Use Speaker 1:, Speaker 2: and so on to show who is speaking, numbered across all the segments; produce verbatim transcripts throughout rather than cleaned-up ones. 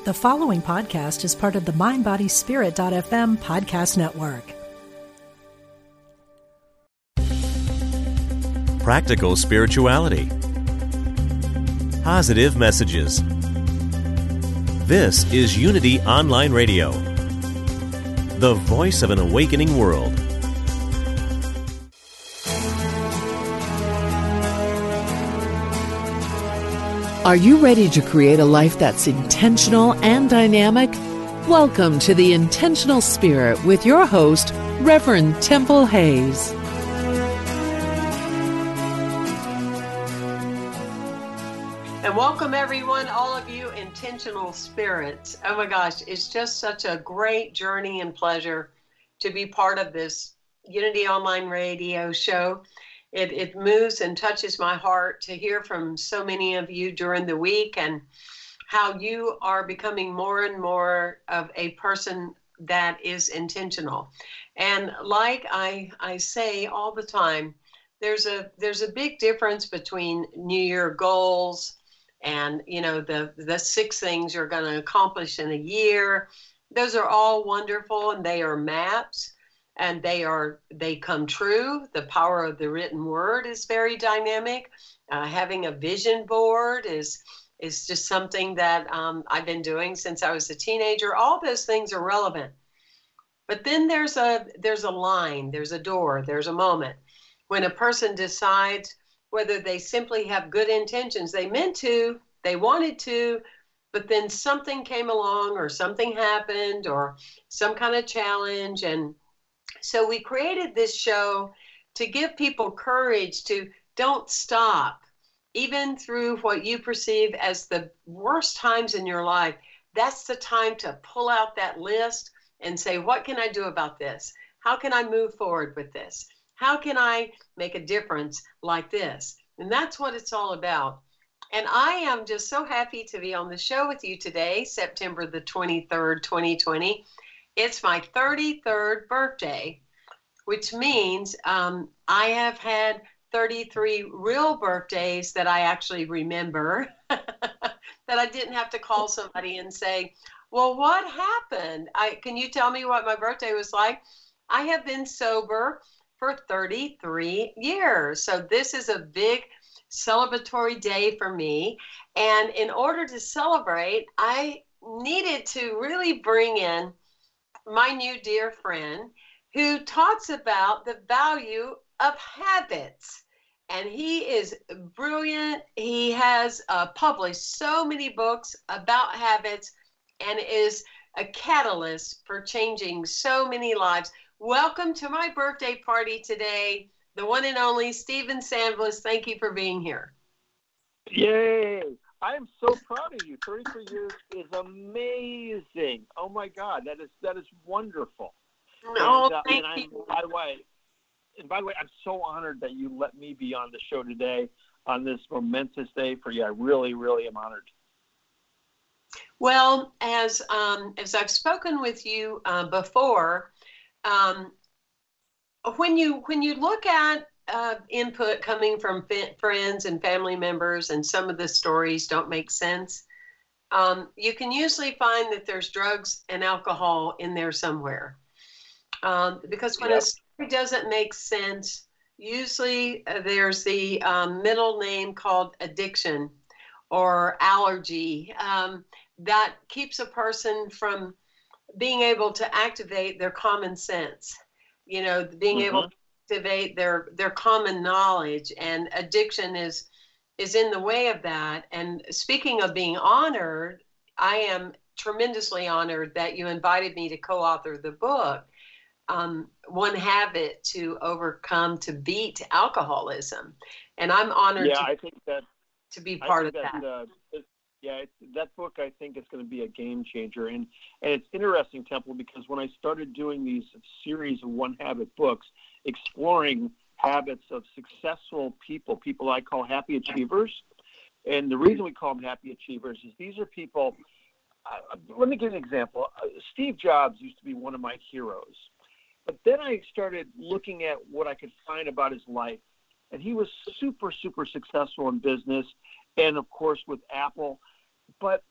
Speaker 1: The following podcast is part of the mind body spirit dot f m podcast network.
Speaker 2: Practical spirituality. Positive messages. This is Unity Online Radio, the voice of an awakening world.
Speaker 3: Are you ready to create a life that's intentional and dynamic? Welcome to The Intentional Spirit with your host, Reverend Temple Hayes.
Speaker 4: And welcome everyone, all of you intentional spirits. Oh my gosh, it's just such a great journey and pleasure to be part of this Unity Online Radio show. It, it moves and touches my heart to hear from so many of you during the week and how you are becoming more and more of a person that is intentional. And like I, I say all the time, there's a there's a big difference between New Year goals and, you know, the, the six things you're going to accomplish in a year. Those are all wonderful and they are maps. And they are they come true. The power of the written word is very dynamic. Uh, having a vision board is is just something that um, I've been doing since I was a teenager. All those things are relevant. But then there's a there's a line, there's a door, there's a moment when a person decides whether they simply have good intentions. They meant to, they wanted to, but then something came along or something happened or some kind of challenge. And so we created this show to give people courage to don't stop, even through what you perceive as the worst times in your life. That's the time to pull out that list and say, what can I do about this? How can I move forward with this? How can I make a difference like this? And that's what it's all about. And I am just so happy to be on the show with you today, September the twenty-third, twenty twenty. It's my thirty-third birthday, which means um, I have had thirty-three real birthdays that I actually remember, that I didn't have to call somebody and say, well, what happened? I, can you tell me what my birthday was like? I have been sober for thirty-three years. So this is a big celebratory day for me. And in order to celebrate, I needed to really bring in my new dear friend who talks about the value of habits. And he is brilliant. He has uh, published so many books about habits and is a catalyst for changing so many lives. Welcome to my birthday party today, the one and only Stephen Sandbliss. Thank you for being here.
Speaker 5: Yay! I am so proud of you. thirty-three years is amazing. Oh my God, that is that is wonderful.
Speaker 4: Oh,
Speaker 5: and, uh,
Speaker 4: thank
Speaker 5: and
Speaker 4: you.
Speaker 5: By the way, and by the way, I'm so honored that you let me be on the show today on this momentous day for you. I really, really am honored.
Speaker 4: Well, as um, as I've spoken with you uh, before, um, when you when you look at Uh, input coming from f- friends and family members, and some of the stories don't make sense, um, you can usually find that there's drugs and alcohol in there somewhere. Um, because when yep. a story doesn't make sense, usually uh, there's the um, middle name called addiction or allergy um, that keeps a person from being able to activate their common sense, you know, being mm-hmm. able to activate their their common knowledge. And addiction is is in the way of that. And speaking of being honored, I am tremendously honored that you invited me to co-author the book, um, One Habit to Overcome to Beat Alcoholism. And I'm honored
Speaker 5: yeah,
Speaker 4: to,
Speaker 5: I think that,
Speaker 4: to be part of
Speaker 5: that.
Speaker 4: that.
Speaker 5: Uh, it, yeah, it's, that book I think is going to be a game changer. And, and it's interesting, Temple, because when I started doing these series of One Habit books, exploring habits of successful people, people I call happy achievers. And the reason we call them happy achievers is these are people, uh, let me give you an example. Uh, Steve Jobs used to be one of my heroes. But then I started looking at what I could find about his life. And he was super, super successful in business and, of course, with Apple. But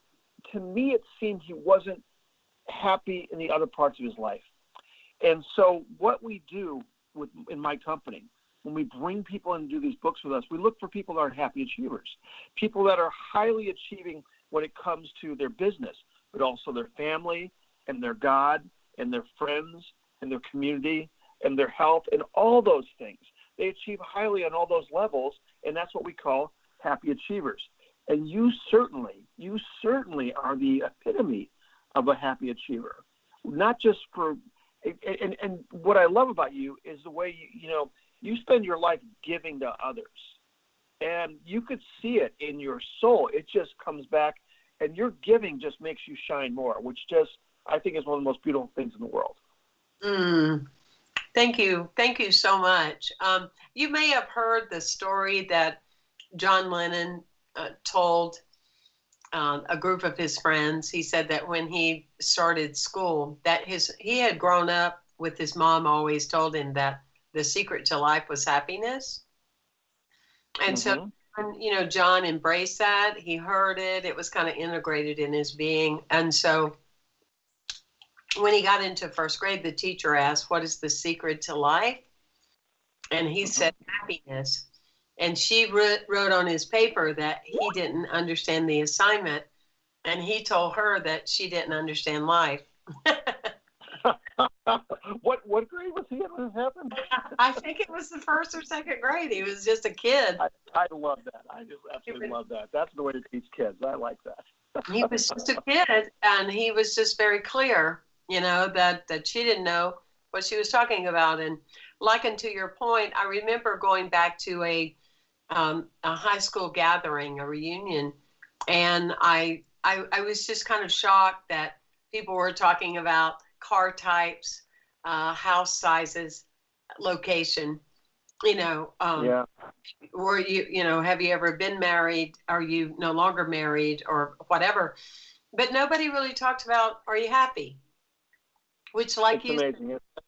Speaker 5: to me, it seemed he wasn't happy in the other parts of his life. And so what we do with, in my company, when we bring people in and do these books with us, we look for people that are happy achievers, people that are highly achieving when it comes to their business, but also their family and their God and their friends and their community and their health and all those things. They achieve highly on all those levels, and that's what we call happy achievers. And you certainly, you certainly are the epitome of a happy achiever. Not just for, and, and what I love about you is the way you, you know, you spend your life giving to others. And you could see it in your soul. It just comes back, and your giving just makes you shine more, which just, I think, is one of the most beautiful things in the world.
Speaker 4: Mm. Thank you. Thank you so much. Um, you may have heard the story that John Lennon uh, told uh, a group of his friends. He said that when he started school, that his he had grown up with his mom always told him that the secret to life was happiness. And mm-hmm. so, when, you know, John embraced that. He heard it. It was kind of integrated in his being. And so when he got into first grade, the teacher asked, what is the secret to life? And he mm-hmm. said, happiness. And she wrote, wrote on his paper that he didn't understand the assignment. And he told her that she didn't understand life.
Speaker 5: what what grade was he in when this happened?
Speaker 4: I think it was the first or second grade. He was just a kid.
Speaker 5: I, I love that. I just absolutely was, love that. That's the way to teach kids. I like that.
Speaker 4: He was just a kid, and he was just very clear, you know, that, that she didn't know what she was talking about. And like, and to your point, I remember going back to a um, a high school gathering, a reunion, and I, I I was just kind of shocked that people were talking about car types, uh, house sizes, location, you know, um, yeah. Were you, you know, have you ever been married? Are you no longer married or whatever? But nobody really talked about, are you happy? Which, like you said,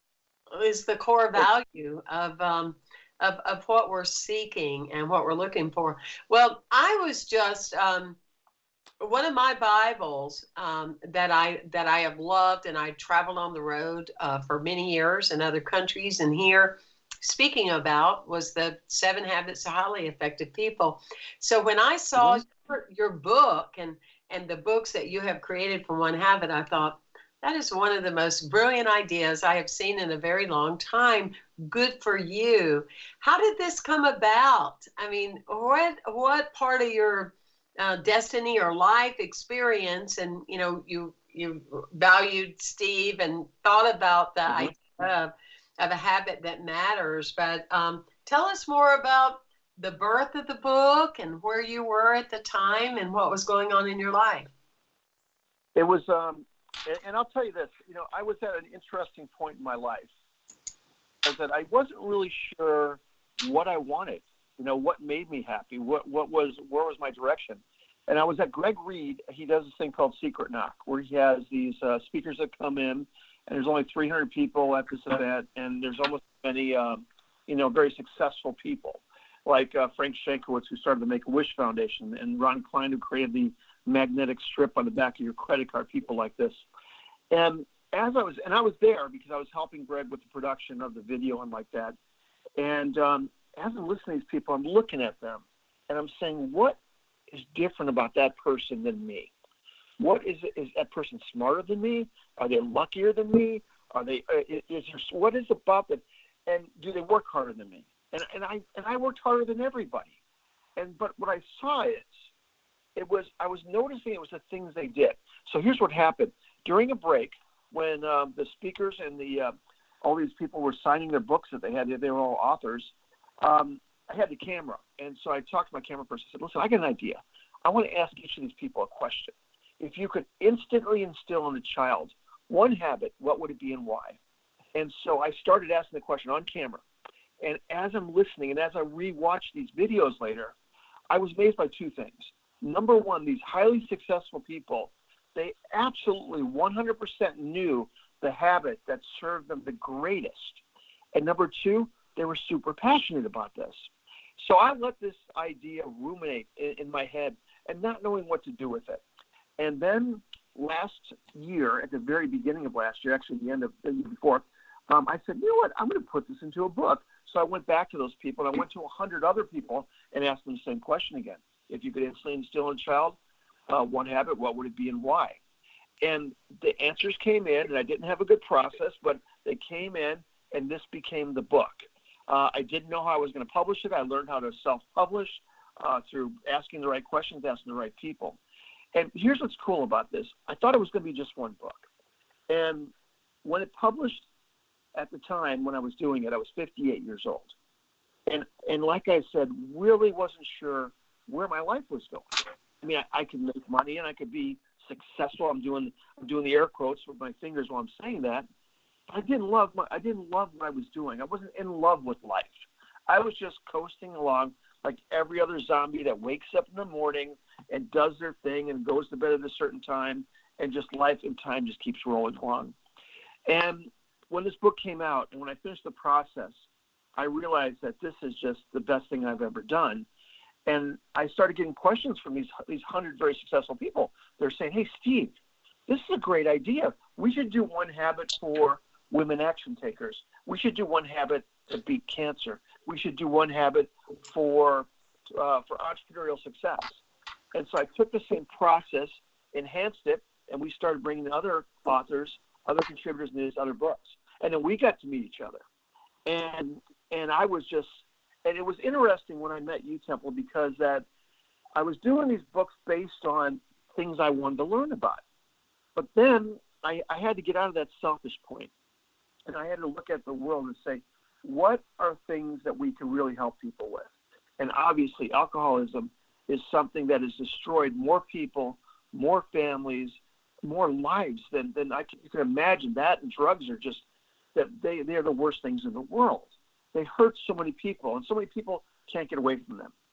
Speaker 4: is the core value of, um, of, of what we're seeking and what we're looking for. Well, I was just, um, one of my Bibles um, that I that I have loved, and I traveled on the road uh, for many years in other countries, and here speaking about was the Seven Habits of Highly Effective People. So when I saw mm-hmm. your, your book and and the books that you have created from One Habit, I thought that is one of the most brilliant ideas I have seen in a very long time. Good for you. How did this come about? I mean, what what part of your Uh, destiny or life experience, and you know, you you valued Steve and thought about the mm-hmm. idea of, of a habit that matters. But um, tell us more about the birth of the book and where you were at the time and what was going on in your life.
Speaker 5: It was, um, and, and I'll tell you this. You know, I was at an interesting point in my life. Is that I wasn't really sure what I wanted. You know, what made me happy? What what was where was my direction? And I was at Greg Reed. He does this thing called Secret Knock, where he has these uh, speakers that come in, and there's only three hundred people at this event, and there's almost many, um, you know, very successful people, like uh, Frank Shankowitz, who started the Make-A-Wish Foundation, and Ron Klein, who created the magnetic strip on the back of your credit card, people like this. And as I was, and I was there because I was helping Greg with the production of the video and like that. And um, as I'm listening to these people, I'm looking at them, and I'm saying, what is different about that person than me? What is it? Is that person smarter than me? Are they luckier than me? Are they? Is there, what is about them? And do they work harder than me? And and I and I worked harder than everybody. And but what I saw is, it was I was noticing it was the things they did. So here's what happened during a break when um, the speakers and the uh, all these people were signing their books that they had. They were all authors. Um, I had the camera, and so I talked to my camera person. I said, listen, I got an idea. I want to ask each of these people a question. If you could instantly instill in a child one habit, what would it be and why? And so I started asking the question on camera. And as I'm listening and as I rewatch these videos later, I was amazed by two things. Number one, these highly successful people, they absolutely one hundred percent knew the habit that served them the greatest. And number two, they were super passionate about this. So I let this idea ruminate in, in my head and not knowing what to do with it. And then last year, at the very beginning of last year, actually the end of the year before, um, I said, you know what, I'm going to put this into a book. So I went back to those people, and I went to one hundred other people and asked them the same question again. If you could instantly instill in a child uh, one habit, what would it be and why? And the answers came in, and I didn't have a good process, but they came in, and this became the book. Uh, I didn't know how I was going to publish it. I learned how to self-publish uh, through asking the right questions, asking the right people. And here's what's cool about this. I thought it was going to be just one book. And when it published at the time when I was doing it, I was fifty-eight years old. And and like I said, really wasn't sure where my life was going. I mean, I, I could make money and I could be successful. I'm doing I'm doing the air quotes with my fingers while I'm saying that. But I didn't love my I didn't love what I was doing. I wasn't in love with life. I was just coasting along like every other zombie that wakes up in the morning and does their thing and goes to bed at a certain time, and just life and time just keeps rolling along. And when this book came out and when I finished the process, I realized that this is just the best thing I've ever done. And I started getting questions from these these hundred very successful people. They're saying, hey, Steve, this is a great idea. We should do one habit for women action takers. We should do one habit to beat cancer. We should do one habit for uh, for entrepreneurial success. And so I took the same process, enhanced it, and we started bringing other authors, other contributors in these other books. And then we got to meet each other. And and I was just, and it was interesting when I met you, Temple, because that I was doing these books based on things I wanted to learn about. But then I, I had to get out of that selfish point, and I had to look at the world and say, what are things that we can really help people with? And obviously, alcoholism is something that has destroyed more people, more families, more lives than, than I can, you can imagine. That and drugs are just, that they, they're the worst things in the world. They hurt so many people, and so many people can't get away from them.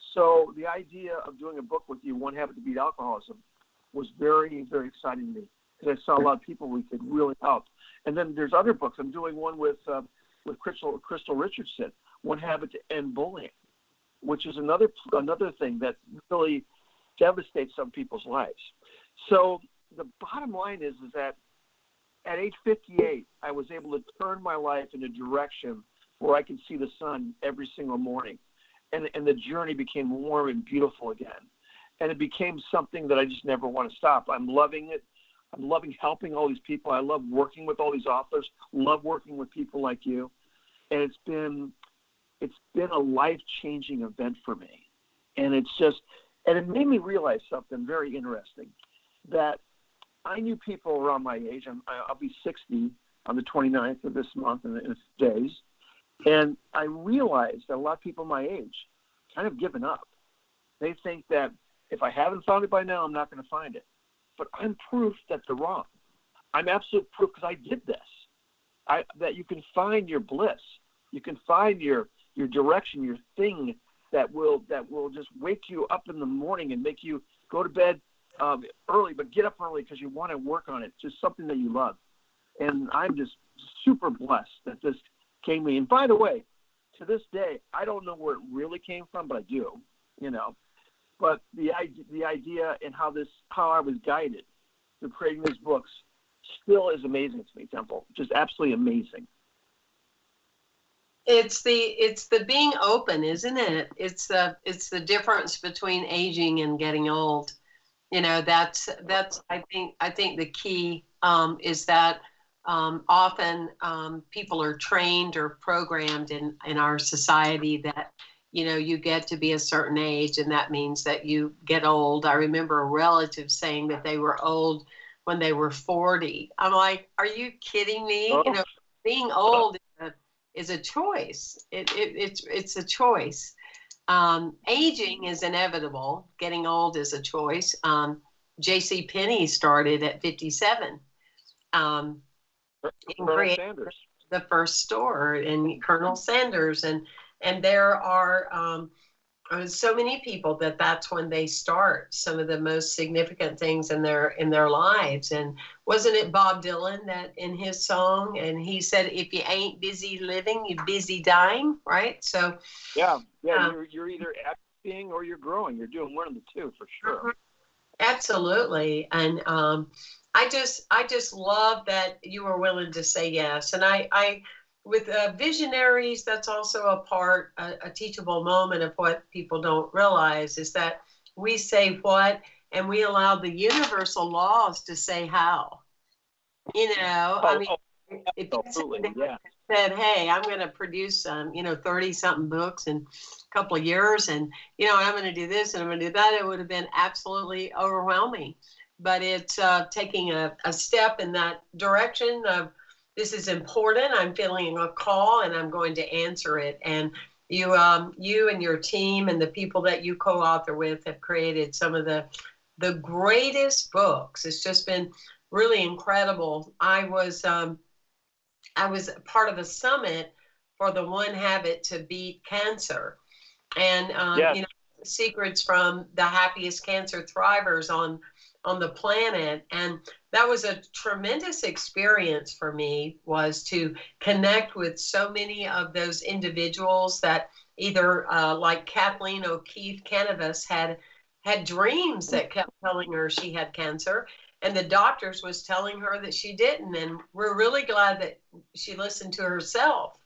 Speaker 5: So the idea of doing a book with you, One Habit to Beat Alcoholism, was very, very exciting to me, because I saw a lot of people we could really help. And then there's other books. I'm doing one with uh, with Crystal, Crystal Richardson, One Habit to End Bullying, which is another another thing that really devastates some people's lives. So the bottom line is, is that at age fifty-eight, I was able to turn my life in a direction where I could see the sun every single morning. And, and the journey became warm and beautiful again. And it became something that I just never want to stop. I'm loving it. I'm loving helping all these people. I love working with all these authors, love working with people like you. And it's been it's been a life-changing event for me. And it's just, and it made me realize something very interesting, that I knew people around my age. I'm, I'll be sixty on the twenty-ninth of this month in, in a few days. And I realized that a lot of people my age kind of given up. They think that if I haven't found it by now, I'm not going to find it. But I'm proof that they're wrong. I'm absolute proof, because I did this. I, that you can find your bliss. You can find your your direction, your thing that will that will just wake you up in the morning and make you go to bed um, early, but get up early because you want to work on it. Just something that you love. And I'm just super blessed that this came to me. And by the way, to this day, I don't know where it really came from, but I do, you know. But the idea, the idea and how this, how I was guided to creating these books still is amazing to me, Temple. Just absolutely amazing.
Speaker 4: It's the it's the being open, isn't it? It's the it's the difference between aging and getting old. You know, that's that's I think I think the key um, is that um, often um, people are trained or programmed in in our society that, you know, you get to be a certain age and that means that you get old. I remember a relative saying that they were old when they were forty. I'm like, are you kidding me?
Speaker 5: Oh.
Speaker 4: You know, being old is a, is a choice. It, it, it's, it's a choice. Um, aging is inevitable. Getting old is a choice. Um, J C Penney started at fifty-seven. Um, in
Speaker 5: Colonel Sanders.
Speaker 4: The first store, and Colonel Sanders. And, and there are um, so many people that that's when they start some of the most significant things in their in their lives. And wasn't it Bob Dylan that in his song, and he said, if you ain't busy living, you're busy dying, right? So
Speaker 5: yeah, yeah,
Speaker 4: um,
Speaker 5: you're, you're either acting or you're growing. You're doing one of the two for sure.
Speaker 4: Absolutely. And um, I just, I just love that you were willing to say yes. And I, I, with uh, visionaries, that's also a part, a, a teachable moment of what people don't realize is that we say what, and we allow the universal laws to say how. You know,
Speaker 5: Oh,
Speaker 4: I mean,
Speaker 5: oh,
Speaker 4: if
Speaker 5: absolutely,
Speaker 4: you
Speaker 5: yeah.
Speaker 4: said, "Hey, I'm going to produce, um, you know, thirty something books in a couple of years, and you know, I'm going to do this and I'm going to do that," it would have been absolutely overwhelming. But it's uh, taking a, a step in that direction of this is important. I'm feeling a call, and I'm going to answer it. And you, um, you and your team and the people that you co-author with have created some of the the greatest books. It's just been really incredible. I was um, I was part of a summit for the One Habit to Beat Cancer, and um,
Speaker 5: Yes.
Speaker 4: you know, secrets from the happiest cancer thrivers on on the planet. And that was a tremendous experience for me, was to connect with so many of those individuals that either uh, like Kathleen O'Keefe Canavas had had dreams that kept telling her she had cancer, and the doctors was telling her that she didn't. And we're really glad that she listened to herself.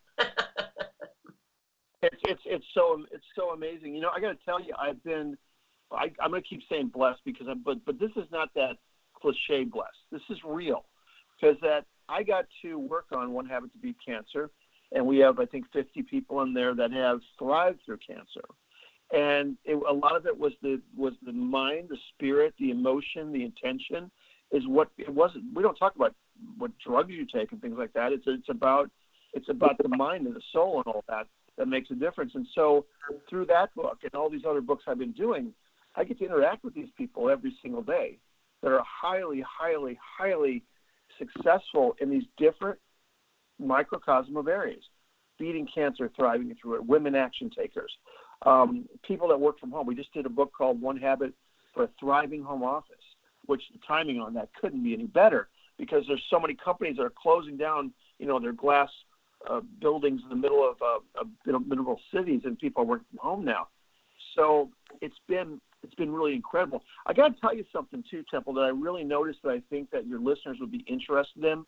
Speaker 5: It's it's it's so it's so amazing. You know, I got to tell you, I've been. I, I'm going to keep saying blessed because I'm, but but this is not that cliche blessed. This is real, because that I got to work on One Habit to Beat Cancer, and we have I think fifty people in there that have thrived through cancer, and it, a lot of it was the was the mind, the spirit, the emotion, the intention, is what it wasn't. We don't talk about what drugs you take and things like that. It's it's about it's about the mind and the soul and all that that makes a difference. And so through that book and all these other books I've been doing, I get to interact with these people every single day that are highly, highly, highly successful in these different microcosm of areas. Beating cancer, thriving through it, women action takers, um, people that work from home. We just did a book called One Habit for a Thriving Home Office, which the timing on that couldn't be any better because there's so many companies that are closing down, you know, their glass uh, buildings in the middle of uh, uh, middle cities, and people are working from home now. So it's been it's been really incredible. I got to tell you something too, Temple, that I really noticed that I think that your listeners would be interested in.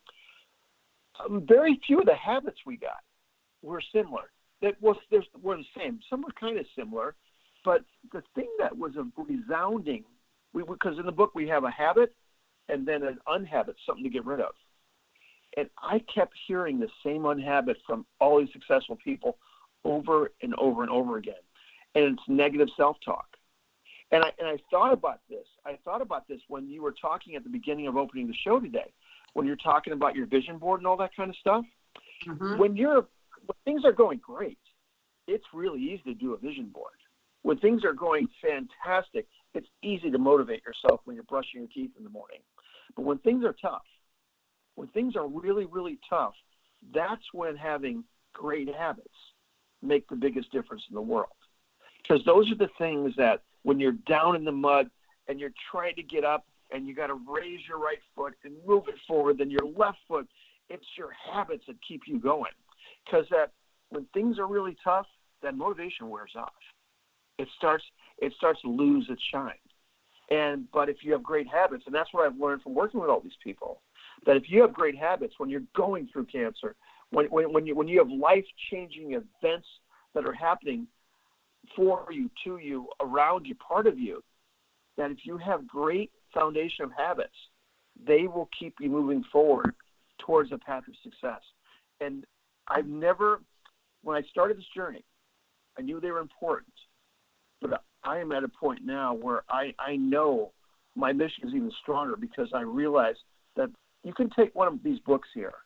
Speaker 5: Um, very few of the habits we got were similar. That was there's were the same. Some were kind of similar, but the thing that was a resounding, we because in the book we have a habit and then an unhabit, something to get rid of. And I kept hearing the same unhabit from all these successful people over and over and over again. And it's negative self-talk. And I and I thought about this. I thought about this when you were talking at the beginning of opening the show today, when you're talking about your vision board and all that kind of stuff. Mm-hmm. When you're when things are going great, it's really easy to do a vision board. When things are going fantastic, it's easy to motivate yourself when you're brushing your teeth in the morning. But when things are tough, when things are really, really tough, that's when having great habits make the biggest difference in the world. Because those are the things that when you're down in the mud and you're trying to get up and you got to raise your right foot and move it forward, then your left foot, it's your habits that keep you going. Because that when things are really tough, that motivation wears off. It starts it starts to lose its shine. And but if you have great habits, and that's what I've learned from working with all these people, that if you have great habits when you're going through cancer, when when, when you when you have life-changing events that are happening for you, to you, around you, part of you, that if you have great foundation of habits, they will keep you moving forward towards a path of success. And I've never, when I started this journey, I knew they were important, but I am at a point now where I, I know my mission is even stronger because I realize that you can take one of these books here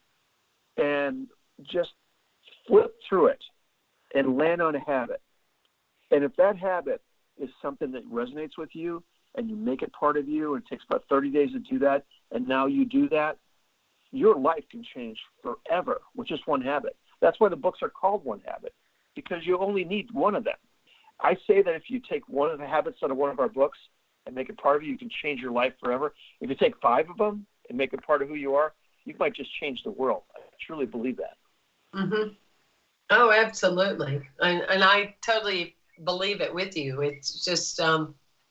Speaker 5: and just flip through it and land on a habit. And if that habit is something that resonates with you and you make it part of you, and it takes about thirty days to do that, and now you do that, your life can change forever with just one habit. That's why the books are called One Habit, because you only need one of them. I say that if you take one of the habits out of one of our books and make it part of you, you can change your life forever. If you take five of them and make it part of who you are, you might just change the world. I truly believe that.
Speaker 4: Mm-hmm. Oh, absolutely. And, and I totally believe it with you. It's just, um,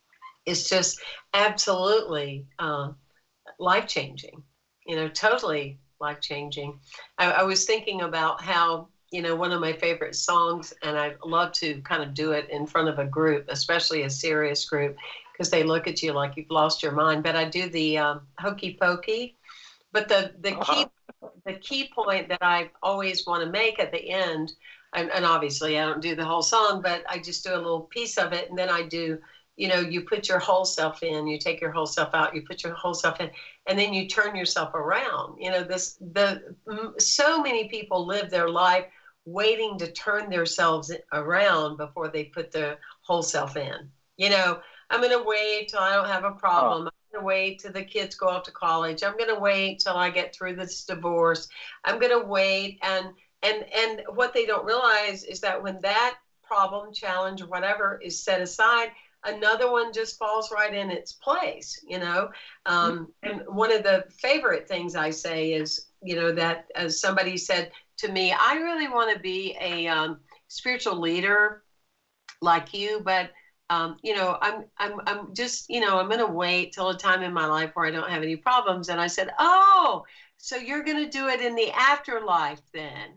Speaker 4: is just absolutely uh, life-changing, you know, totally life-changing. I, I was thinking about how, you know, one of my favorite songs, and I love to kind of do it in front of a group, especially a serious group, because they look at you like you've lost your mind. But I do the um, Hokey Pokey. But the, the key the key point that I always want to make at the end, and, and obviously I don't do the whole song, but I just do a little piece of it, and then I do, you know, you put your whole self in, you take your whole self out, you put your whole self in, and then you turn yourself around. You know, this the so many people live their life waiting to turn themselves around before they put their whole self in. You know, I'm going to wait till I don't have a problem. Oh. I'm going to wait till the kids go off to college. I'm going to wait till I get through this divorce. I'm going to wait. And, and, and what they don't realize is that when that problem, challenge, whatever is set aside, another one just falls right in its place, you know? Um, and one of the favorite things I say is, you know, that as somebody said to me, I really want to be a um, spiritual leader like you, but Um, you know, I'm, I'm, I'm just, you know, I'm going to wait till a time in my life where I don't have any problems. And I said, oh, so you're going to do it in the afterlife then?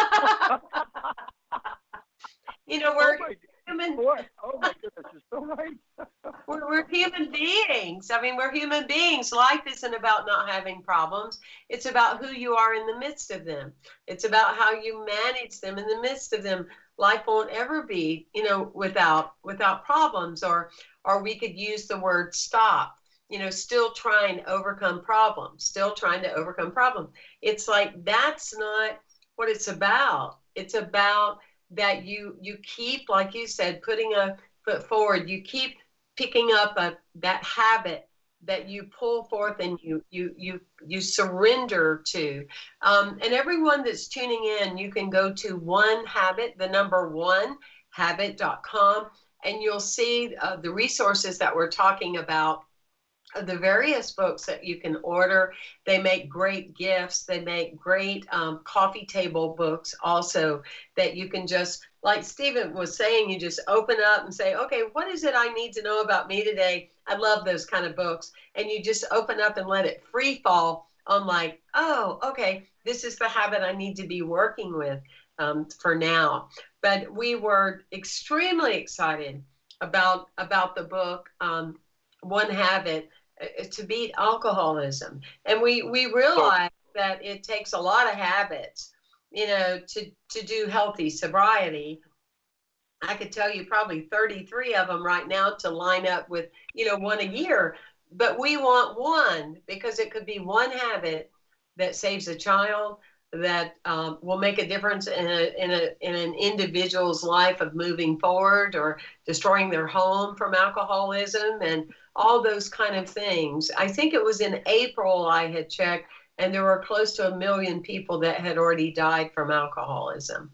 Speaker 4: You know, we're
Speaker 5: oh
Speaker 4: human.
Speaker 5: Boy. Oh my goodness, you're so right.
Speaker 4: we're, we're human beings. I mean, we're human beings. Life isn't about not having problems. It's about who you are in the midst of them. It's about how you manage them in the midst of them. Life won't ever be, you know, without without problems, or or we could use the word stop, you know, still trying to overcome problems, still trying to overcome problems. It's like, that's not what it's about. It's about that you you keep, like you said, putting a foot forward. You keep picking up a that habit that you pull forth and you you you you surrender to. Um, and everyone that's tuning in, you can go to one habit, the number one habit dot com, and you'll see uh, the resources that we're talking about, uh, the various books that you can order. They make great gifts. They make great um, coffee table books also that you can just, like Stephen was saying, you just open up and say, okay, what is it I need to know about me today? I love those kind of books. And you just open up and let it free fall on, like, oh, okay, this is the habit I need to be working with um, for now. But we were extremely excited about, about the book, um, One Habit, uh, to Beat Alcoholism. And we, we realized that it takes a lot of habits, you know, to, to do healthy sobriety. I could tell you probably thirty-three of them right now to line up with, you know, one a year. But we want one, because it could be one habit that saves a child, that um, will make a difference in a, in a in an individual's life of moving forward, or destroying their home from alcoholism, and all those kind of things. I think it was in April I had checked, and there were close to a million people that had already died from alcoholism.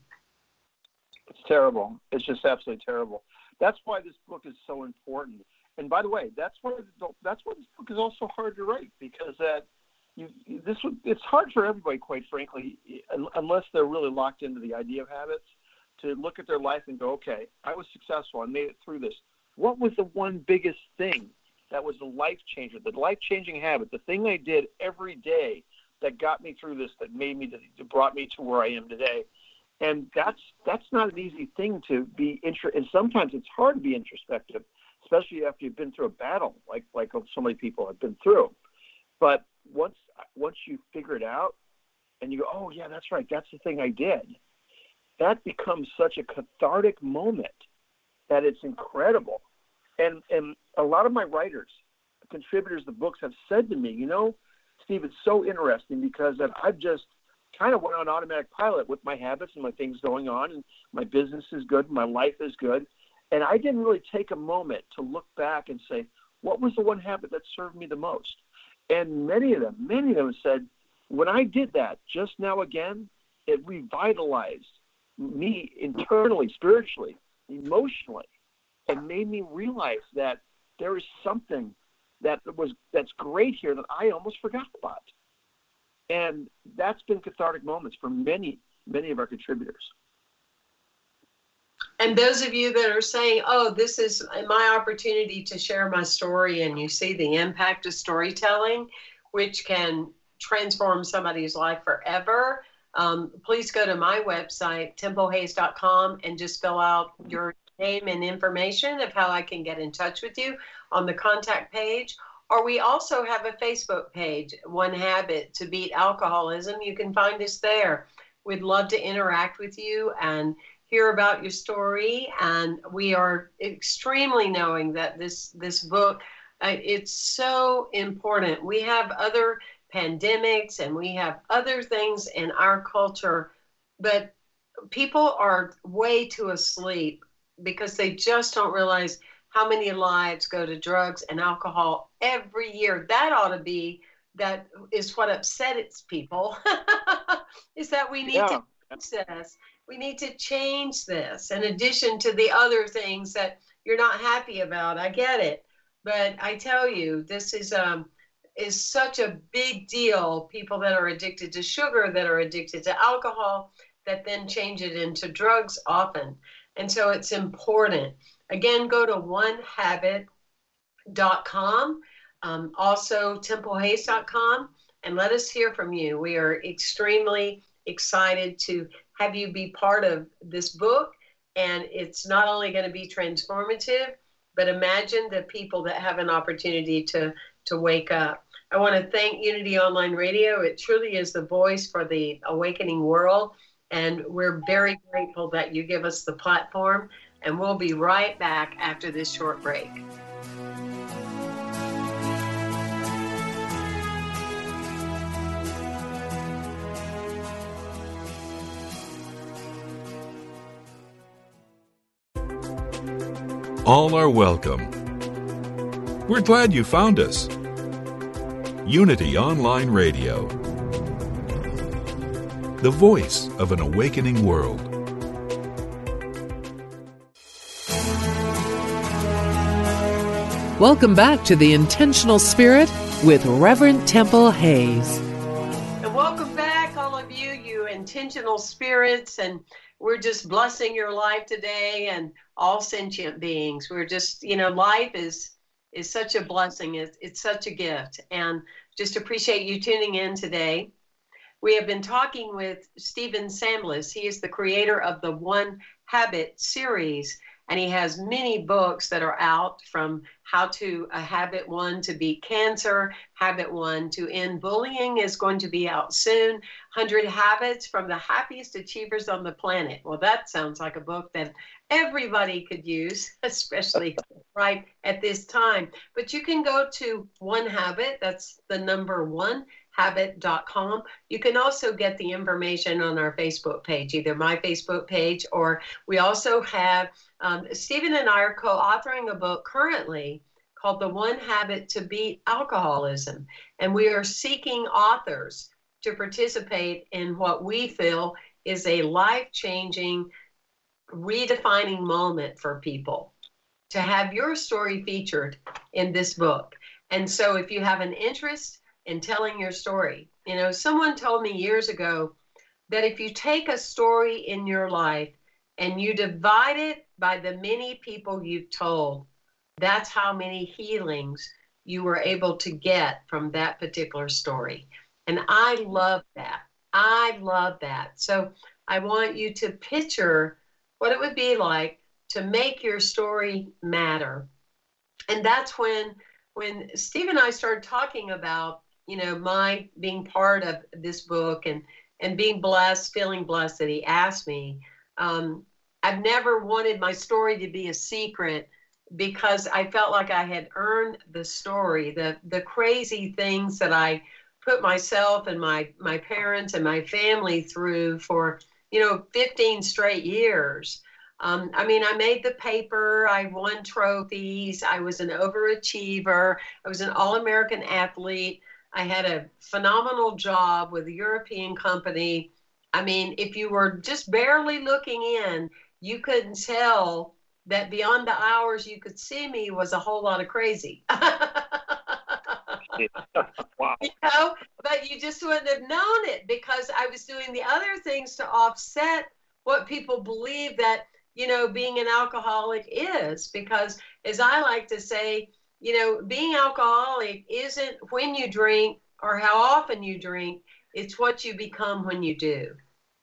Speaker 5: It's terrible. It's just absolutely terrible. That's why this book is so important. And by the way, that's why that's why this book is also hard to write, because that you this would it's hard for everybody, quite frankly, unless they're really locked into the idea of habits, to look at their life and go, okay, I was successful. I made it through this. What was the one biggest thing that was the life changer, the life-changing habit, the thing I did every day that got me through this, that made me, that brought me to where I am today? And that's that's not an easy thing to be intro. And sometimes it's hard to be introspective, especially after you've been through a battle, like like so many people have been through. But once once you figure it out, and you go, oh yeah, that's right, that's the thing I did, that becomes such a cathartic moment that it's incredible. And and a lot of my writers, contributors to books, have said to me, you know, Steve, it's so interesting because that I've just kind of went on automatic pilot with my habits and my things going on, and my business is good, my life is good, and I didn't really take a moment to look back and say, what was the one habit that served me the most? And many of them, many of them said, when I did that just now again, it revitalized me internally, spiritually, emotionally, and made me realize that there is something that was that's great here that I almost forgot about. And that's been cathartic moments for many, many of our contributors.
Speaker 4: And those of you that are saying, oh, this is my opportunity to share my story, and you see the impact of storytelling, which can transform somebody's life forever, um, please go to my website, temple hayes dot com, and just fill out your name and information of how I can get in touch with you on the contact page. Or we also have a Facebook page, One Habit to Beat Alcoholism. You can find us there. We'd love to interact with you and hear about your story. And we are extremely knowing that this, this book, uh, it's so important. We have other pandemics and we have other things in our culture, but people are way too asleep because they just don't realize how many lives go to drugs and alcohol every year. That ought to be, that is what upsets people, is that we need yeah. to change this. We need to change this in addition to the other things that you're not happy about. I get it. But I tell you, this is um is such a big deal. People that are addicted to sugar, that are addicted to alcohol, that then change it into drugs often. And so it's important. Again, go to one habit dot com, um, also temple hayes dot com, and let us hear from you. We are extremely excited to have you be part of this book. And it's not only going to be transformative, but imagine the people that have an opportunity to, to wake up. I want to thank Unity Online Radio. It truly is the voice for the awakening world. And we're very grateful that you give us the platform. And we'll be right back after this short break.
Speaker 6: All are welcome. We're glad you found us. Unity Online Radio, the voice of an awakening world.
Speaker 3: Welcome back to The Intentional Spirit with Reverend Temple Hayes.
Speaker 4: And welcome back, all of you, you intentional spirits, and we're just blessing your life today and all sentient beings. We're just, you know, life is is such a blessing. It's, it's such a gift. And just appreciate you tuning in today. We have been talking with Stephen Samlis. He is the creator of the One Habit series, and he has many books that are out, from how to a habit one to beat cancer, habit one to end bullying is going to be out soon. one hundred Habits from the Happiest Achievers on the Planet. Well, that sounds like a book that everybody could use, especially right at this time. But you can go to One Habit, that's the number one, habit dot com. You can also get the information on our Facebook page, either my Facebook page, or we also have, um, Stephen and I are co-authoring a book currently called The One Habit to Beat Alcoholism. And we are seeking authors to participate in what we feel is a life-changing, redefining moment for people, to have your story featured in this book. And so if you have an interest in telling your story, you know, someone told me years ago that if you take a story in your life and you divide it by the many people you've told, that's how many healings you were able to get from that particular story. And I love that. I love that. So I want you to picture what it would be like to make your story matter. And that's when, when Steve and I started talking about, you know, my being part of this book and, and being blessed, feeling blessed that he asked me. Um, I've never wanted my story to be a secret because I felt like I had earned the story, the, the crazy things that I put myself and my, my parents and my family through for, you know, fifteen straight years. Um, I mean, I made the paper, I won trophies, I was an overachiever, I was an all-American athlete, I had a phenomenal job with a European company. I mean, if you were just barely looking in, you couldn't tell that beyond the hours you could see me was a whole lot of crazy.
Speaker 5: Wow.
Speaker 4: You know, but you just wouldn't have known it because I was doing the other things to offset what people believe that you know, being an alcoholic is. Because as I like to say, you know, being alcoholic isn't when you drink or how often you drink, it's what you become when you do.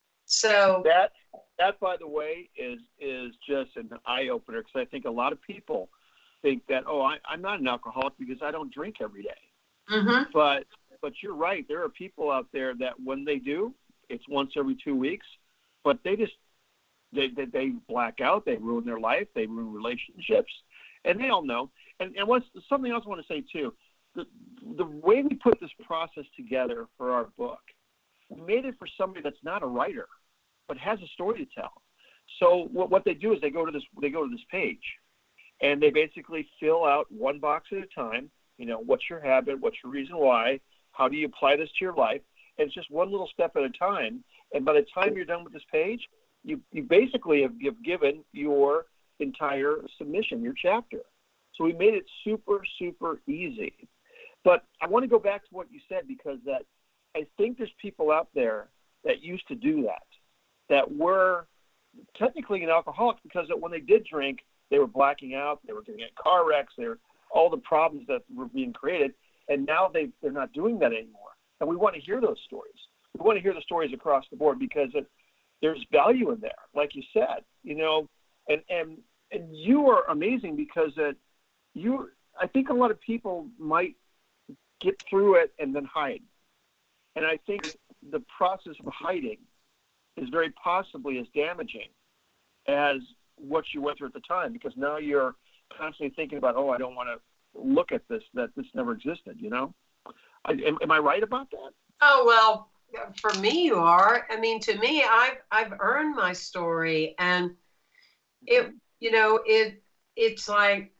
Speaker 4: So
Speaker 5: that, that by the way, is is just an eye-opener, because I think a lot of people think that, oh, I, I'm not an alcoholic because I don't drink every day.
Speaker 4: Mm-hmm.
Speaker 5: But but you're right. There are people out there that when they do, it's once every two weeks, but they just, they, they, they black out, they ruin their life, they ruin relationships, and they all know. And, and what's something else I want to say too, the, the way we put this process together for our book, we made it for somebody that's not a writer, but has a story to tell. So what, what they do is they go to this, they go to this page, and they basically fill out one box at a time. You know, what's your habit? What's your reason why? How do you apply this to your life? And it's just one little step at a time. And by the time you're done with this page, you, you basically have, have given your entire submission, your chapter. So we made it super, super easy. But I want to go back to what you said, because that I think there's people out there that used to do that, that were technically an alcoholic because that when they did drink, they were blacking out, they were getting in car wrecks, they were all the problems that were being created, and now they, they're not doing that anymore. And we want to hear those stories. We want to hear the stories across the board, because it, there's value in there, like you said, you know, and, and, and you are amazing, because that you, I think a lot of people might get through it and then hide. And I think the process of hiding is very possibly as damaging as what you went through at the time, because now you're constantly thinking about, oh, I don't want to look at this, that this never existed, you know? I, am, am I right about that?
Speaker 4: Oh, well, for me, you are. I mean, to me, I've, I've earned my story, and it, you know, it, it's like,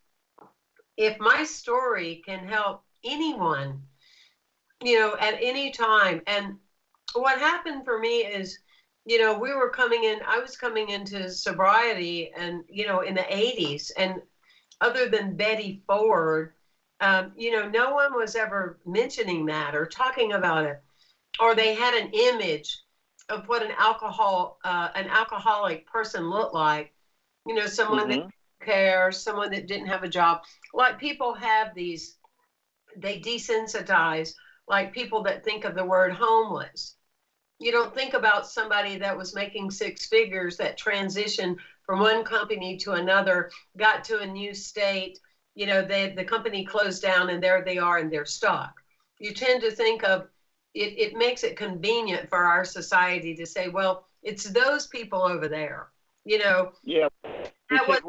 Speaker 4: if my story can help anyone, you know, at any time. And what happened for me is, you know, we were coming in, I was coming into sobriety, and, you know, in the eighties, and other than Betty Ford, um, you know, no one was ever mentioning that or talking about it, or they had an image of what an alcohol, uh, an alcoholic person looked like, you know, someone mm-hmm. that didn't care, someone that didn't have a job. Like people have these, they desensitize, like people that think of the word homeless. You don't think about somebody that was making six figures that transitioned from one company to another, got to a new state, you know, they, the company closed down, and there they are, and they're stuck. You tend to think of, it, it makes it convenient for our society to say, well, it's those people over there, you know.
Speaker 5: Yeah,
Speaker 4: that would,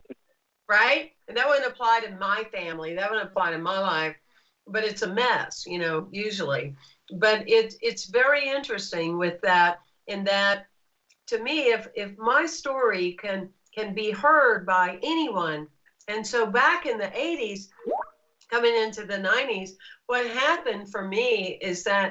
Speaker 4: right? And that wouldn't apply to my family. That wouldn't apply to my life. But it's a mess, you know, usually. But it, it's very interesting with that, in that, to me, if, if my story can, can be heard by anyone, and so back in the eighties, coming into the nineties, what happened for me is that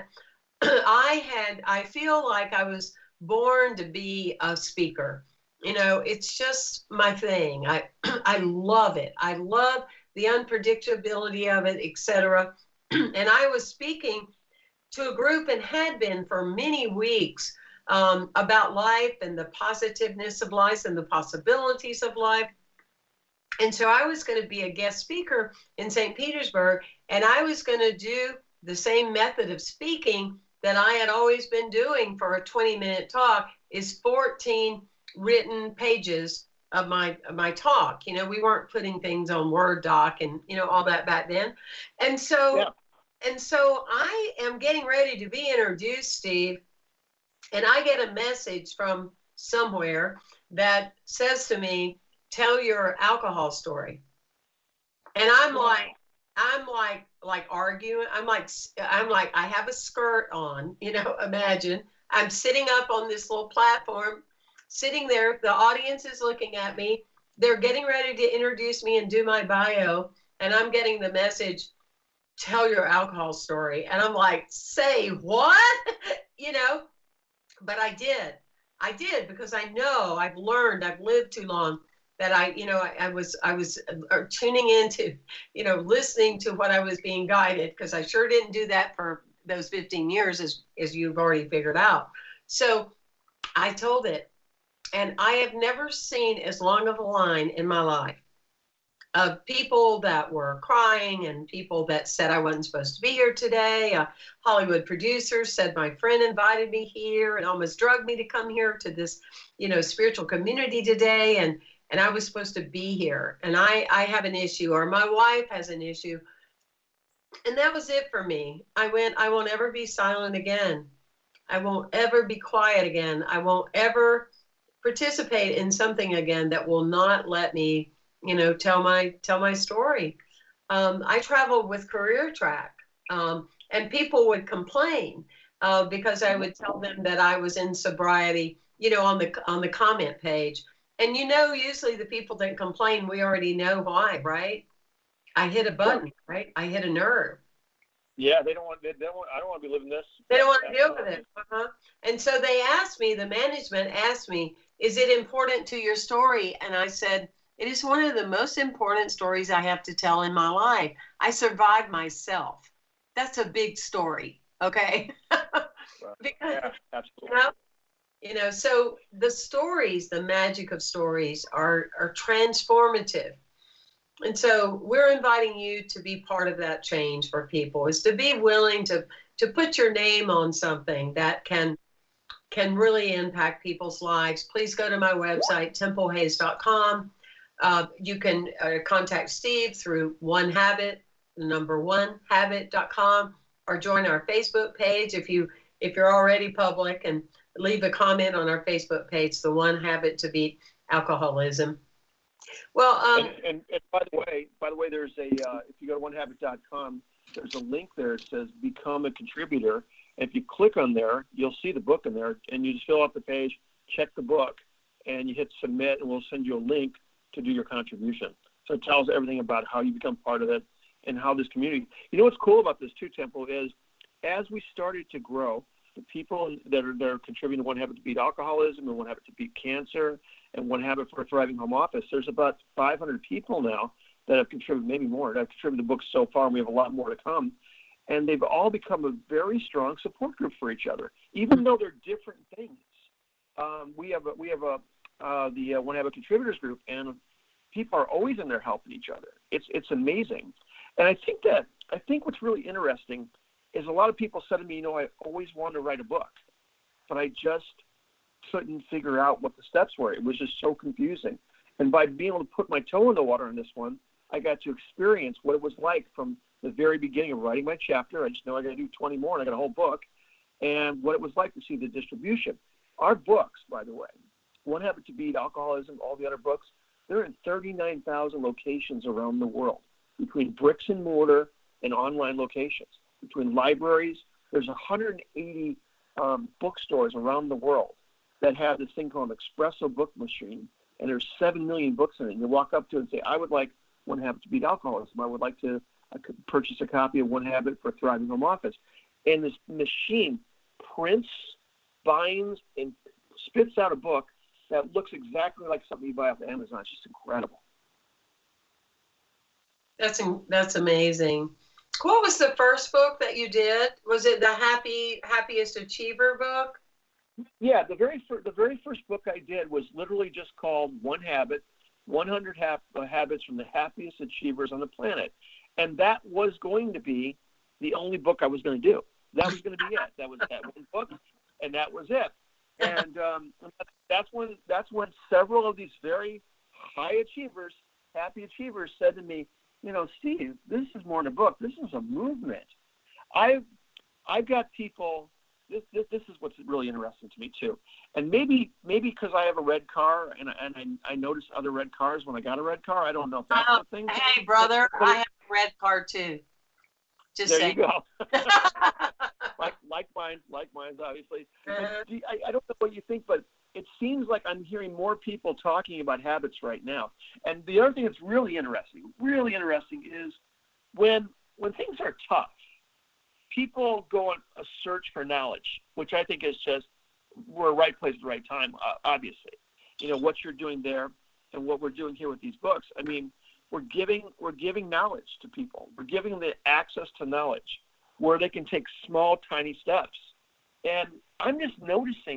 Speaker 4: I had, I feel like I was born to be a speaker. You know, it's just my thing. I, I love it. I love the unpredictability of it, et cetera. And I was speaking to a group, and had been for many weeks, um, about life and the positiveness of life and the possibilities of life. And so I was going to be a guest speaker in Saint Petersburg, and I was going to do the same method of speaking that I had always been doing for a twenty minute talk, is fourteen written pages of my of my talk. You know, we weren't putting things on Word doc and, you know, all that back then. And so, yeah. and so I am getting ready to be introduced, Steve, and I get a message from somewhere that says to me, tell your alcohol story. And I'm wow. like, I'm like, like arguing. I'm like, I'm like, I have a skirt on, you know, imagine I'm sitting up on this little platform, sitting there, the audience is looking at me, they're getting ready to introduce me and do my bio, and I'm getting the message, tell your alcohol story. And I'm like, say what? You know, but I did. I did, because I know, I've learned, I've lived too long, that I, you know, I, I was, I was uh, tuning into, you know, listening to what I was being guided, because I sure didn't do that for those fifteen years, as, as you've already figured out. So I told it. And I have never seen as long of a line in my life of people that were crying and people that said I wasn't supposed to be here today. A Hollywood producer said my friend invited me here and almost drugged me to come here to this, you know, spiritual community today. And, and I was supposed to be here. And I, I have an issue, or my wife has an issue. And that was it for me. I went, I won't ever be silent again. I won't ever be quiet again. I won't ever participate in something again that will not let me, you know, tell my tell my story. Um, I traveled with Career Track, um, and people would complain uh, because I would tell them that I was in sobriety, you know, on the on the comment page. And you know, usually the people that complain, we already know why, right? I hit a button, right? I hit a nerve.
Speaker 5: Yeah, they don't want. They don't want. I don't want to be living this.
Speaker 4: They don't want to deal with it. Uh-huh. And so they asked me. The management asked me, "Is it important to your story?" And I said, "It is one of the most important stories I have to tell in my life. I survived myself. That's a big story, okay?" Because,
Speaker 5: yeah, absolutely.
Speaker 4: You know, you know, so the stories, the magic of stories, are are transformative. And so we're inviting you to be part of that change for people, is to be willing to to put your name on something that can can really impact people's lives. Please go to my website, temple hayes dot com. Uh, you can uh, contact Steve through one habit, number one habit dot com, or join our Facebook page if you if you're already public, and leave a comment on our Facebook page, The One Habit to Beat Alcoholism. Well, um,
Speaker 5: and, and, and by the way, by the way, there's a uh, if you go to one habit dot com, there's a link there that says become a contributor. And if you click on there, you'll see the book in there, and you just fill out the page, check the book, and you hit submit, and we'll send you a link to do your contribution. So it tells everything about how you become part of it and how this community. You know what's cool about this too, Temple, is as we started to grow, the people that are, that are contributing to One Habit to Beat Alcoholism and One Habit to Beat Cancer and One Habit for a Thriving Home Office, there's about five hundred people now that have contributed, maybe more, that have contributed to books so far, and we have a lot more to come. And they've all become a very strong support group for each other, even though they're different things. Um, we have a, we have a uh, the uh, One Habit Contributors group, and people are always in there helping each other. It's it's amazing, and I think that I think what's really interesting is a lot of people said to me, you know, I always wanted to write a book, but I just couldn't figure out what the steps were. It was just so confusing. And by being able to put my toe in the water on this one, I got to experience what it was like from the very beginning of writing my chapter. I just know I got to do twenty more, and I got a whole book, and what it was like to see the distribution. Our books, by the way, One Habit to Beat Alcoholism, all the other books, they're in thirty-nine thousand locations around the world, between bricks and mortar and online locations. Between libraries, there's one hundred eighty um, bookstores around the world that have this thing called an espresso book machine, and there's seven million books in it. And you walk up to it and say, I would like One Habit to Beat Alcoholism. I would like to uh, purchase a copy of One Habit for a Thriving Home Office. And this machine prints, binds, and spits out a book that looks exactly like something you buy off Amazon. It's just incredible.
Speaker 4: That's that's amazing. What was the first book that you did? Was it the Happy Happiest Achiever book?
Speaker 5: Yeah, the very first the very first book I did was literally just called One Habit, one hundred hab- Habits from the Happiest Achievers on the Planet. And that was going to be the only book I was going to do. That was going to be it. That was that one book, and that was it. And um, that's when that's when several of these very high achievers, happy achievers, said to me, you know, Steve, this is more than a book. This is a movement. I've I've got people. This, this this is what's really interesting to me too. And maybe maybe because I have a red car and and I I noticed other red cars when I got a red car. I don't know if that's
Speaker 4: oh,
Speaker 5: the thing.
Speaker 4: Hey, brother, I have a red car too. Just
Speaker 5: there
Speaker 4: saying.
Speaker 5: you go. like like mine, like mine's obviously.
Speaker 4: Uh-huh.
Speaker 5: But, I, I don't know what you think, but it seems like I'm hearing more people talking about habits right now. And the other thing that's really interesting, really interesting, is when when things are tough, people go on a search for knowledge, which I think is just we're right place at the right time. Uh, obviously, you know what you're doing there, and what we're doing here with these books. I mean, we're giving we're giving knowledge to people. We're giving them the access to knowledge where they can take small, tiny steps. And I'm just noticing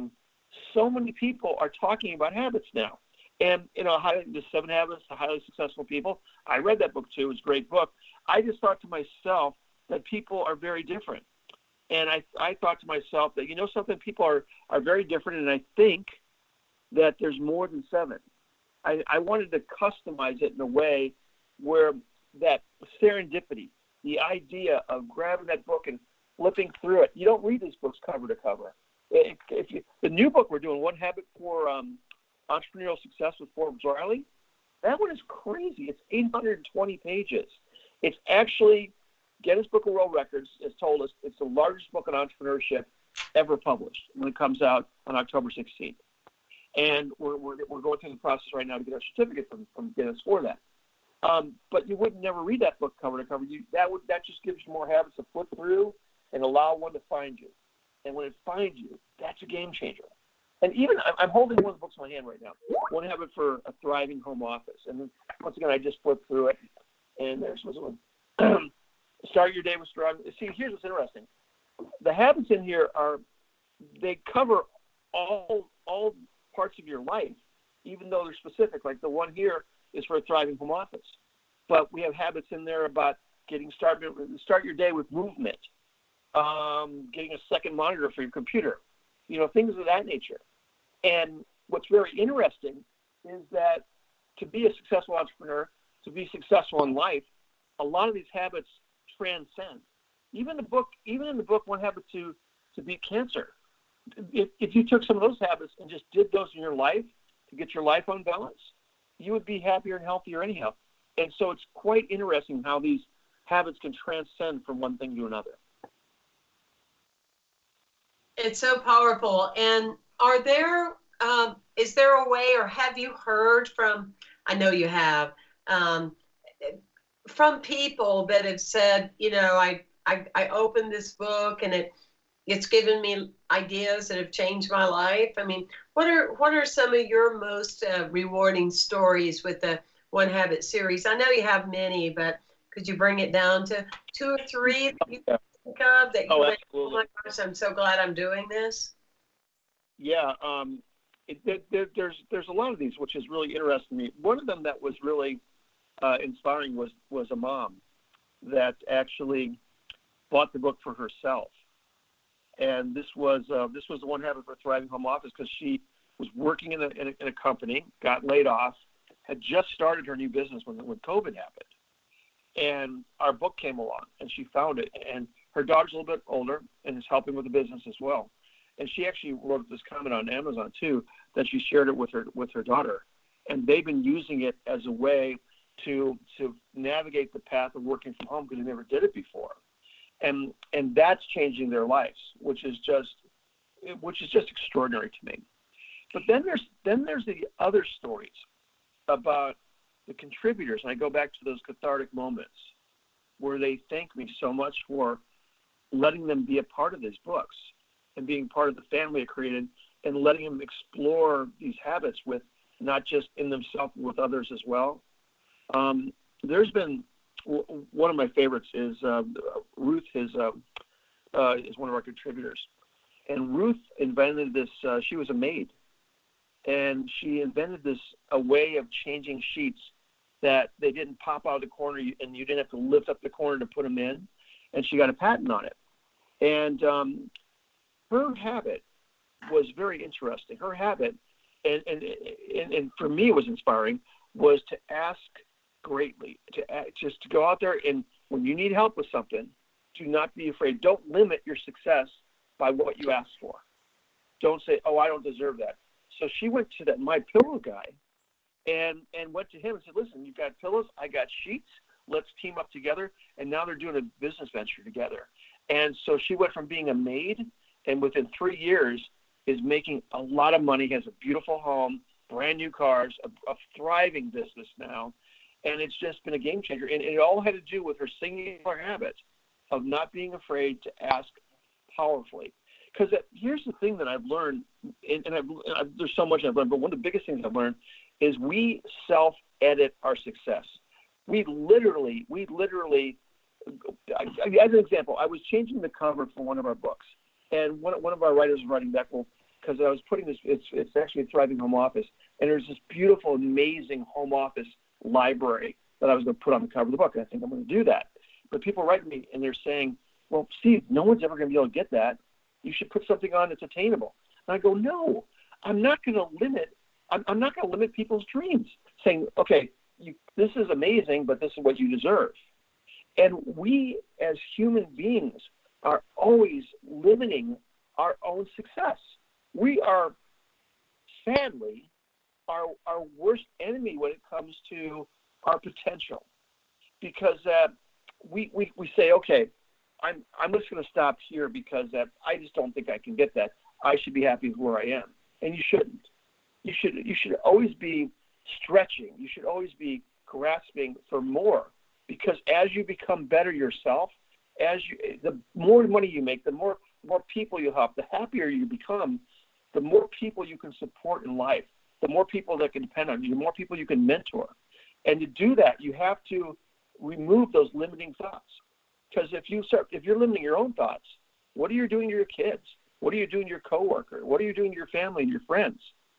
Speaker 5: so many people are talking about habits now. And, you know, the Seven Habits of Highly Successful People, I read that book too. It was a great book. I just thought to myself that people are very different. And I, I thought to myself that, you know something, people are, are very different, and I think that there's more than seven. I, I wanted to customize it in a way where that serendipity, the idea of grabbing that book and flipping through it. You don't read these books cover to cover. If, if you, the new book we're doing, One Habit for um, Entrepreneurial Success with Forbes Riley, that one is crazy. It's eight hundred twenty pages. It's actually, Guinness Book of World Records has told us it's the largest book on entrepreneurship ever published when it comes out on October sixteenth. And we're, we're, we're going through the process right now to get our certificate from, from Guinness for that. Um, but you would never read that book cover to cover. You, that would that just gives you more habits to flip through and allow one to find you. And when it finds you, that's a game changer. And even, I'm holding one of the books in my hand right now, One Habit for a Thriving Home Office. And once again, I just flipped through it, and there's one. Start your day with strong. See, here's what's interesting. The habits in here are, they cover all all parts of your life, even though they're specific. Like the one here is for a thriving home office. But we have habits in there about getting started, start your day with movement, um, getting a second monitor for your computer, you know, things of that nature. And what's very interesting is that to be a successful entrepreneur, to be successful in life, a lot of these habits transcend. Even the book, even in the book, One Habit to, to Beat Cancer, if, if you took some of those habits and just did those in your life to get your life on balance, you would be happier and healthier anyhow. And so it's quite interesting how these habits can transcend from one thing to another.
Speaker 4: It's so powerful. And are there, um, is there a way, or have you heard from, I know you have, um, from people that have said, you know, I, I, I opened this book and it, it's given me ideas that have changed my life. I mean, what are, what are some of your most uh, rewarding stories with the One Habit series? I know you have many, but could you bring it down to two or three that you think of that you
Speaker 5: oh,
Speaker 4: went,
Speaker 5: absolutely.
Speaker 4: oh my gosh, I'm so glad I'm doing this?
Speaker 5: Yeah, um, it, there, there's there's a lot of these, which is really interesting to me. One of them that was really uh, inspiring was was a mom that actually bought the book for herself, and this was uh, this was the One Habit for a Thriving Home Office, because she was working in a, in a in a company, got laid off, had just started her new business when when COVID happened, and our book came along, and she found it, and her daughter's a little bit older and is helping with the business as well. And she actually wrote this comment on Amazon too, that she shared it with her with her daughter, and they've been using it as a way to to navigate the path of working from home, because they never did it before, and and that's changing their lives, which is just which is just extraordinary to me. But then there's then there's the other stories about the contributors, and I go back to those cathartic moments where they thank me so much for letting them be a part of these books and being part of the family I created, and letting them explore these habits with not just in themselves, but with others as well. Um, there's been one of my favorites is uh, Ruth is uh, uh, is one of our contributors, and Ruth invented this. Uh, she was a maid, and she invented this a way of changing sheets that they didn't pop out of the corner, and you didn't have to lift up the corner to put them in. And she got a patent on it. And um, her habit was very interesting. Her habit, and, and, and, and for me it was inspiring, was to ask greatly, to just to go out there, and when you need help with something, do not be afraid. Don't limit your success by what you ask for. Don't say, oh, I don't deserve that. So she went to that My Pillow guy and, and went to him and said, listen, you've got pillows, I got sheets, let's team up together. And now they're doing a business venture together. And so she went from being a maid, and within three years is making a lot of money, has a beautiful home, brand new cars, a, a thriving business now. And it's just been a game changer. And, and it all had to do with her singular habit of not being afraid to ask powerfully. Because here's the thing that I've learned, and, and I've, I've, there's so much I've learned, but one of the biggest things I've learned is we self-edit our success. We literally, we literally, as an example, I was changing the cover for one of our books, and one, one of our writers was writing back, well, because I was putting this, it's, it's actually a Thriving Home Office, and there's this beautiful, amazing home office library that I was going to put on the cover of the book, and I think I'm going to do that. But people write me, and they're saying, well, Steve, no one's ever going to be able to get that. You should put something on that's attainable. And I go, no, I'm not going to limit, I'm, I'm not going to limit people's dreams, saying, okay, you, this is amazing, but this is what you deserve. And we, as human beings, are always limiting our own success. We are, sadly, our, our worst enemy when it comes to our potential. Because uh, we, we, we say, okay, I'm, I'm just going to stop here because uh, I just don't think I can get that. I should be happy with where I am. And you shouldn't. You should, you should always be stretching. You should always be grasping for more. Because as you become better yourself, as you, the more money you make, the more, more people you help, the happier you become, the more people you can support in life, the more people that can depend on you, the more people you can mentor. And to do that, you have to remove those limiting thoughts. Because if you start, if you're limiting your own thoughts, what are you doing to your kids? What are you doing to your coworker? What are you doing to your family and your friends?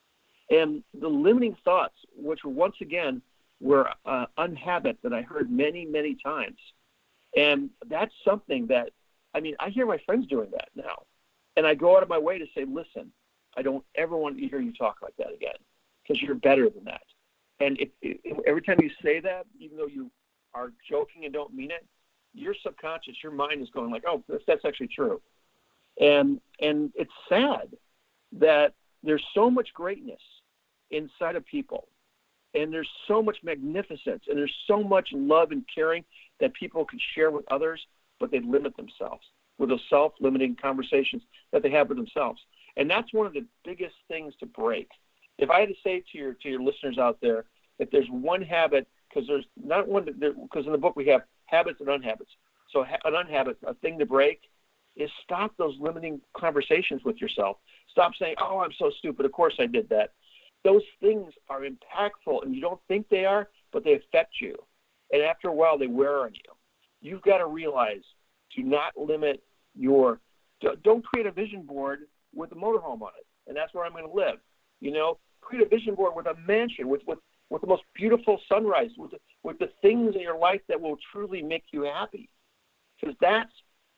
Speaker 5: And the limiting thoughts, which once again were uh, unhabit that I heard many, many times. And that's something that, I mean, I hear my friends doing that now. And I go out of my way to say, listen, I don't ever want to hear you talk like that again, because you're better than that. And if, if, every time you say that, even though you are joking and don't mean it, your subconscious, your mind is going like, oh, that's, that's actually true. And and it's sad that there's so much greatness inside of people, and there's so much magnificence, and there's so much love and caring that people can share with others, but they limit themselves with those self-limiting conversations that they have with themselves. And that's one of the biggest things to break. If I had to say to your to your listeners out there, if there's one habit, because there's not one, because in the book we have habits and unhabits. So an unhabit, a thing to break, is stop those limiting conversations with yourself. Stop saying, oh, I'm so stupid. Of course I did that. Those things are impactful, and you don't think they are, but they affect you. And after a while, they wear on you. You've got to realize, do not limit your, don't create a vision board with a motorhome on it, and that's where I'm going to live. You know, create a vision board with a mansion, with, with, with the most beautiful sunrise, with the, with the things in your life that will truly make you happy. Because that's,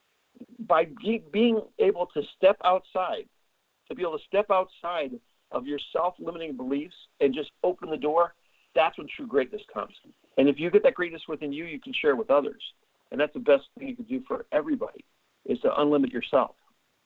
Speaker 5: by be, being able to step outside, to be able to step outside of your self-limiting beliefs and just open the door, that's when true greatness comes. And if you get that greatness within you, you can share with others. And that's the best thing you can do for everybody, is to unlimit yourself.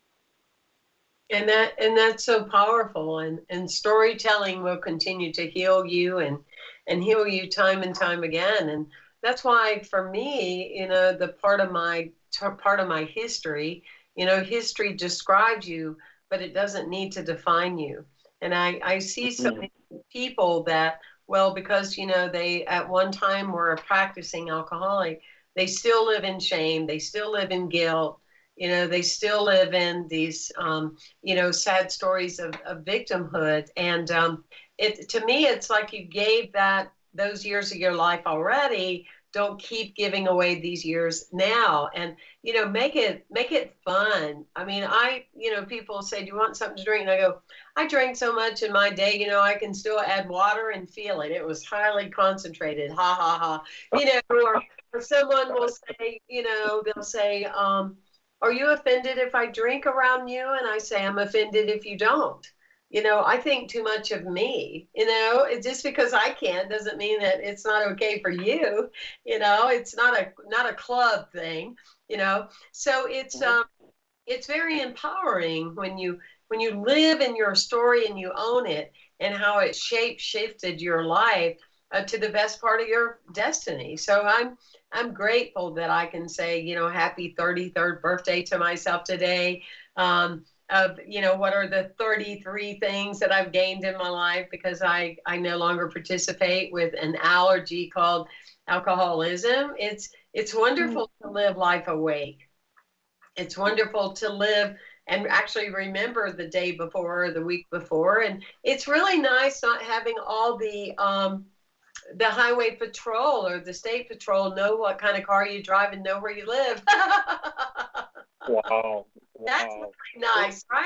Speaker 4: And that and that's so powerful. And, and storytelling will continue to heal you and, and heal you time and time again. And that's why, for me, you know, the part of my part of my history, you know, history describes you, but it doesn't need to define you. And I, I see so many people that, well, because, you know, they at one time were a practicing alcoholic, they still live in shame. They still live in guilt. You know, they still live in these, um, you know, sad stories of, of victimhood. And um, it, to me, it's like you gave that those years of your life already. Don't keep giving away these years now. And, you know, make it, make it fun. I mean, I, you know, people say, do you want something to drink? And I go, I drank so much in my day, you know, I can still add water and feel it. It was highly concentrated. Ha ha ha. You know, or, or someone will say, you know, they'll say, um, are you offended if I drink around you? And I say, I'm offended if you don't. You know, I think too much of me, you know, it, just because I can doesn't mean that it's not okay for you. You know, it's not a, not a club thing, you know? So it's, um, it's very empowering when you, when you live in your story and you own it, and how it shape shifted your life uh, to the best part of your destiny. So I'm, I'm grateful that I can say, you know, happy thirty-third birthday to myself today. Um, of, you know, what are the thirty-three things that I've gained in my life, because I, I no longer participate with an allergy called alcoholism. It's, it's wonderful to live life awake. It's wonderful to live and actually remember the day before or the week before. And it's really nice not having all the, um, the highway patrol or the state patrol know what kind of car you drive and know where you live.
Speaker 5: Wow.
Speaker 4: That's
Speaker 5: wow.
Speaker 4: nice, right?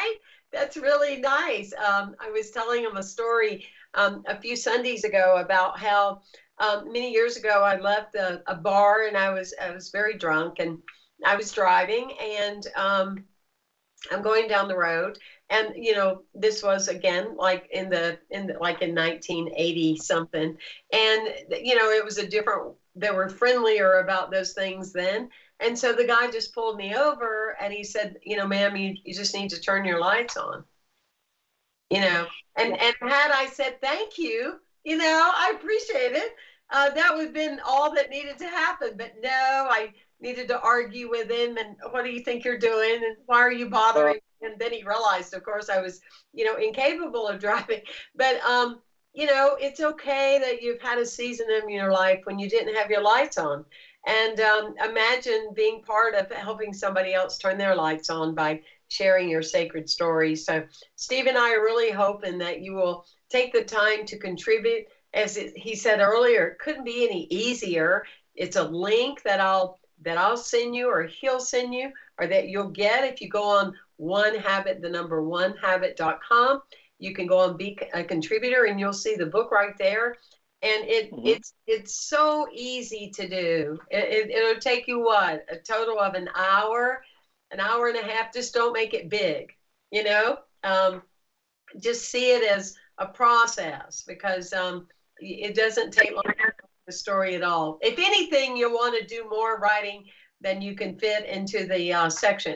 Speaker 4: That's really nice. Um, I was telling him a story um, a few Sundays ago about how um, many years ago I left a, a bar and I was I was very drunk and I was driving and um, I'm going down the road and you know this was again like in the in the, like in nineteen eighty something and you know it was a different. They were friendlier about those things then. And so the guy just pulled me over and he said, you know, ma'am, you, you just need to turn your lights on, you know, and, and had I said, thank you, you know, I appreciate it. Uh, that would have been all that needed to happen. But no, I needed to argue with him. And what do you think you're doing? And why are you bothering? And then he realized, of course, I was, you know, incapable of driving. But, um, you know, it's okay that you've had a season in your life when you didn't have your lights on. And um, imagine being part of helping somebody else turn their lights on by sharing your sacred stories. So Steve and I are really hoping that you will take the time to contribute. As it, he said earlier, it couldn't be any easier. It's a link that I'll that I'll send you or he'll send you or that you'll get if you go on one habit, the number one habit dot com. You can go and be a contributor and you'll see the book right there. And it mm-hmm. it's it's so easy to do. It, it, it'll take you what? A total of an hour, an hour and a half. Just don't make it big, you know? Um, just see it as a process because um, it doesn't take long to tell the story at all. If anything, you'll want to do more writing than you can fit into the uh, section.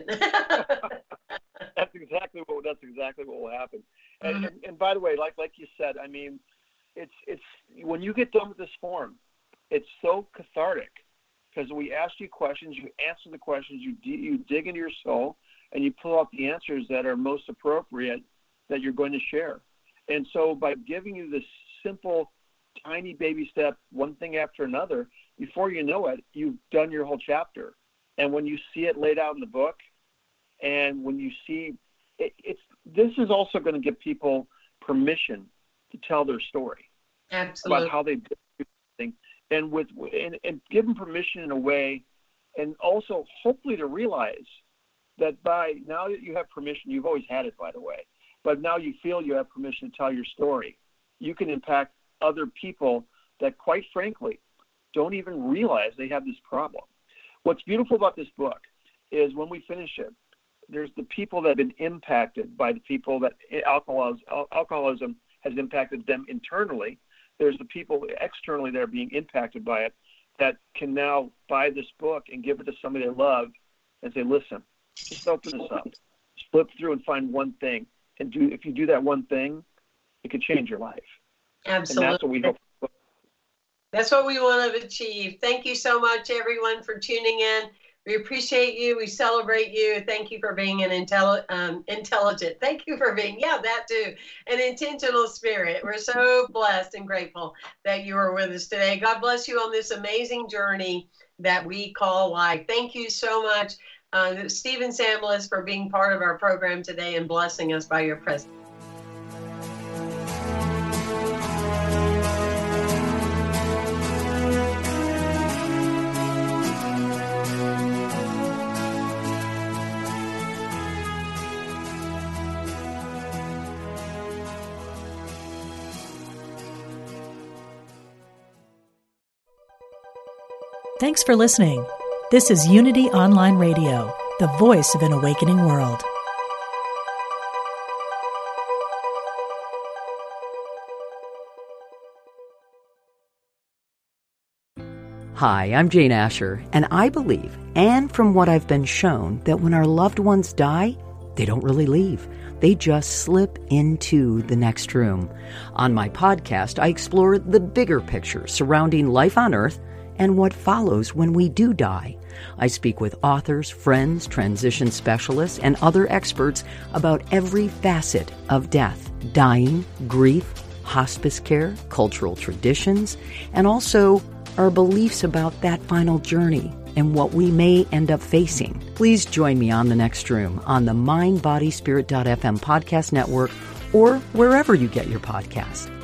Speaker 5: That's exactly what that's exactly what will happen. And, mm-hmm. and, and by the way, like like you said, I mean, it's it's when you get done with this form, it's so cathartic because we ask you questions, you answer the questions, you d- you dig into your soul, and you pull out the answers that are most appropriate that you're going to share. And so by giving you this simple, tiny baby step, one thing after another, before you know it, you've done your whole chapter. And when you see it laid out in the book, and when you see it, it's this is also going to give people permission to tell their story.
Speaker 4: Absolutely.
Speaker 5: About how they did things, and with and, and give them permission in a way, and also hopefully to realize that by now that you have permission, you've always had it, by the way, but now you feel you have permission to tell your story. You can impact other people that, quite frankly, don't even realize they have this problem. What's beautiful about this book is when we finish it, there's the people that have been impacted by the people that alcoholism, alcoholism has impacted them internally. There's the people externally that are being impacted by it that can now buy this book and give it to somebody they love and say, listen, just open this up, flip through and find one thing. And do if you do that one thing, it could change your life.
Speaker 4: Absolutely.
Speaker 5: And that's what we hope.
Speaker 4: That's what we want to achieve. Thank you so much, everyone, for tuning in. We appreciate you. We celebrate you. Thank you for being an intelli- um, intelligent. Thank you for being, yeah, that too, an intentional spirit. We're so blessed and grateful that you are with us today. God bless you on this amazing journey that we call life. Thank you so much, uh, Stephen Samlis, for being part of our program today and blessing us by your presence.
Speaker 1: Thanks for listening. This is Unity Online Radio, the voice of an awakening world.
Speaker 7: Hi, I'm Jane Asher, and I believe, and from what I've been shown, that when our loved ones die, they don't really leave. They just slip into the next room. On my podcast, I explore the bigger picture surrounding life on Earth and what follows when we do die. I speak with authors, friends, transition specialists, and other experts about every facet of death, dying, grief, hospice care, cultural traditions, and also our beliefs about that final journey and what we may end up facing. Please join me on The Next Room on the mind body spirit dot f m podcast network or wherever you get your podcasts.